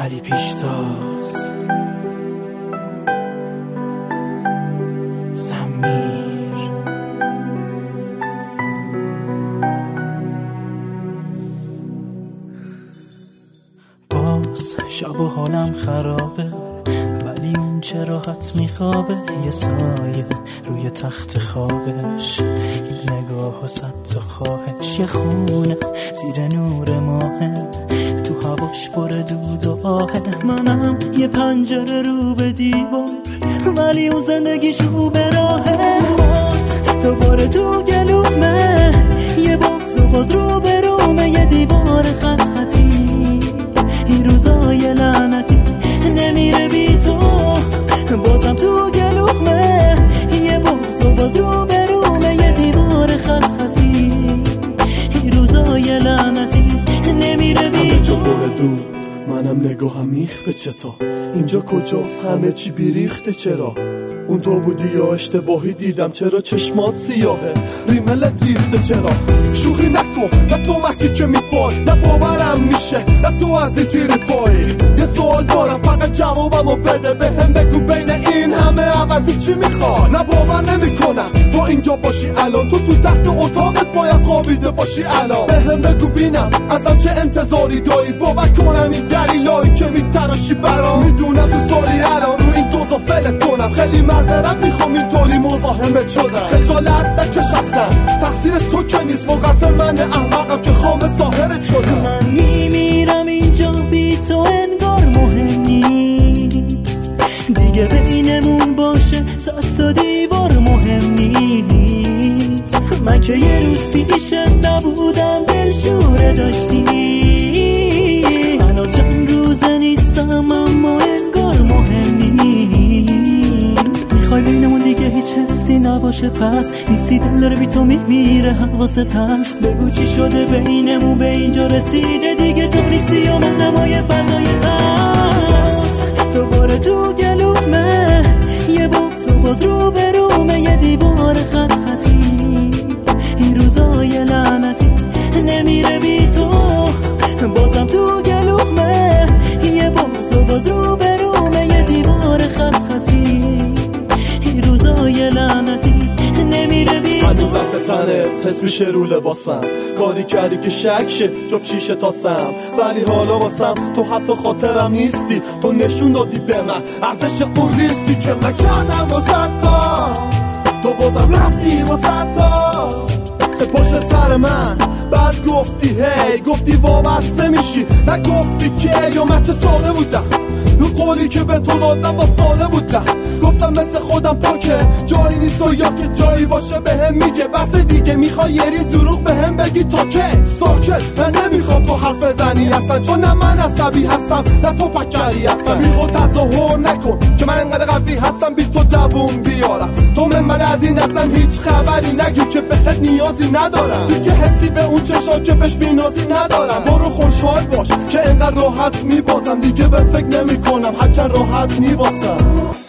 ولی پیشتاز سمیر. باز شب و حالم خرابه، ولی اون چه راحت میخوابه. یه سایه روی تخت خوابش، یه نگاه و صد تا خواهش. یه خونه زیر نور ماهه، تو هواش پر دود و آهه. منم یه پنجره رو به دیوار، ولی اون زندگیش رو به راهه. دوباره تو گلومه، یه بغض و باز رو به رومه. یه دیوار خط خطی، این روزای لعنتی نمیره بی تو. بازم تو گلومه، یه بغض و باز رو به رومه. یه دیوار خط خطی، این روزای لعنتی نمیره بی تو. منم نگاهم میخ چطور اینجا کجاست؟ همه چی بیریخته. چرا اون تو بودی یا اشتباهی دیدم؟ چرا چشمات سیاهه ریملت ریخته؟ چرا شوخی نکن، نه تو مسیح که میپای، نه باورم میشه، نه تو از این تیر پایی. یه سوال دارم فقط جوابمو بده، بهم بگو بین این همه عوضی چی میخوای؟ نه باور نمیکنم تو اینجا باشی الان، تو تخت اتاقت باید خوابیده باشی الان. بهم بگو بینم ازم چه انتظاری داری، باور کنم این دلیلایی که میتراشی برام. میدونم تو ساری الان رو این دوزا فلت کنم، خیلی معذرت میخوام اینطوری مزاحمت شدم. خجالت نکش اصلا، تقصیر تو که نیست، مقصر من احمقم که خام ظاهرت شدم. من میمیرم اینجا بی تو انگار مهم نیست دیگه، بینمون باشه صد تا دیوار مهم نیست. من که یه روز پیشت نبودم دلشوره داشتی، الان چند روزه نیستم اما انگار مهم نیست. میخوای بینمون دیگه هیچ حسی نباشه، پس نیستی، دل داره بی تو میمیره حواست هست. بگو چی شده بینمون به اینجا رسیده، دیگه تو نیستی و من نمای فضای تست. دوباره تو گلومه، یه بغض و باز رو به رومه. یه دیوار خط خطی، این روزای لعنتی نمیره بی تو. بازم تو گلومه، یه بغض و باز رو به رومه. یه دیوار خط خطی، این روزای لعنتی نمیره بی تو. هنوز وقت تنت حس میشه رو لباسم، کاری کردی که شک شه جفت شیشه تاسم. ولی حالا واسم تو حتی خاطرم نیستی، تو نشون دادی به من ارزش اون ریسکی که من کردم واسه تو بازم رفتی واسه تو پشت سر من. بعد گفتی هی، گفتی وابسته میشی، نگفتی که یا من چه ساله بودم. اون قولی که به تو دادم با ساله بودم، گفتم مثل خودم پاکه جایی نیست و یا که جایی باشه بهم میگه بس دیگه. میخوای یه ریز دروغ بهم بگی تا که ساکت. من نمیخوام تو حرف بزنی اصلا، چون نه من عصبی هستم نه تو پکری هستم. میخواد تظاهر نکن که من انقدر قوی هستم بی تو دووم بیارم. تو من از این اصلا هیچ خبری نگی که بهت نیازی ندارم، دیگه حسی به اون چشا که بهش بینازی ندارم. برو خوشحال باش که انقدر راحت میبازم، دیگه به فکر نمی کنم هرچند راحت میبازم.